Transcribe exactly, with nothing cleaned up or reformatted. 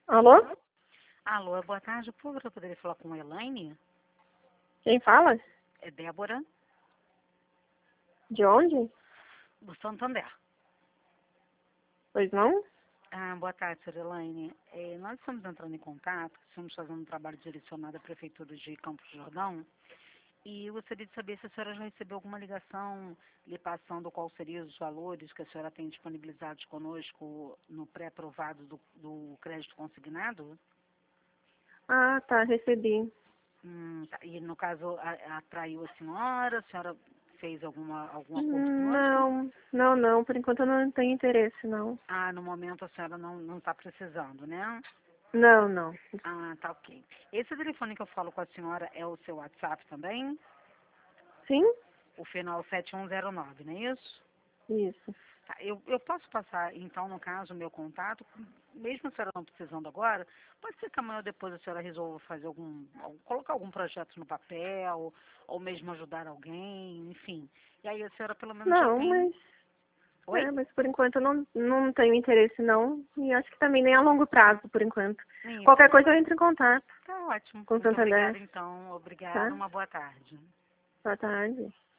Alô? Alô, boa tarde. Por favor, eu poderia falar com a Elaine? Quem fala? É Débora, De onde? do Santander. Pois não? Ah, boa tarde, senhora Elaine. É, nós estamos entrando em contato, estamos fazendo um trabalho direcionado à Prefeitura de Campos do Jordão e eu gostaria de saber se a senhora já recebeu alguma ligação lhe passando quais seriam os valores que a senhora tem disponibilizados conosco no pré-aprovado do, do crédito consignado. Ah, tá, recebi. Hum, tá. E, no caso, a- atraiu a senhora? A senhora fez alguma, algum acordo Hum, conosco? Não, não, não. Por enquanto eu não tenho interesse, não. Ah, no momento a senhora não não está precisando, né? Não, não. Ah, tá ok. Esse telefone que eu falo com a senhora é o seu WhatsApp também? Sim? O final sete um zero nove, não é isso? Isso. Tá, eu, eu posso passar, então, no caso, o meu contato, mesmo a senhora não precisando agora, pode ser que amanhã ou depois a senhora resolva fazer algum, algum- colocar algum projeto no papel, ou mesmo ajudar alguém, enfim. E aí a senhora pelo menos já Não, tem... mas... Oi? É, mas por enquanto eu não, não tenho interesse, não. E acho que também nem a longo prazo, por enquanto. Isso. Qualquer coisa eu entro em contato Tá ótimo. com o Muito obrigada, Santander, então. Obrigada. tá? Uma boa tarde. Boa tarde.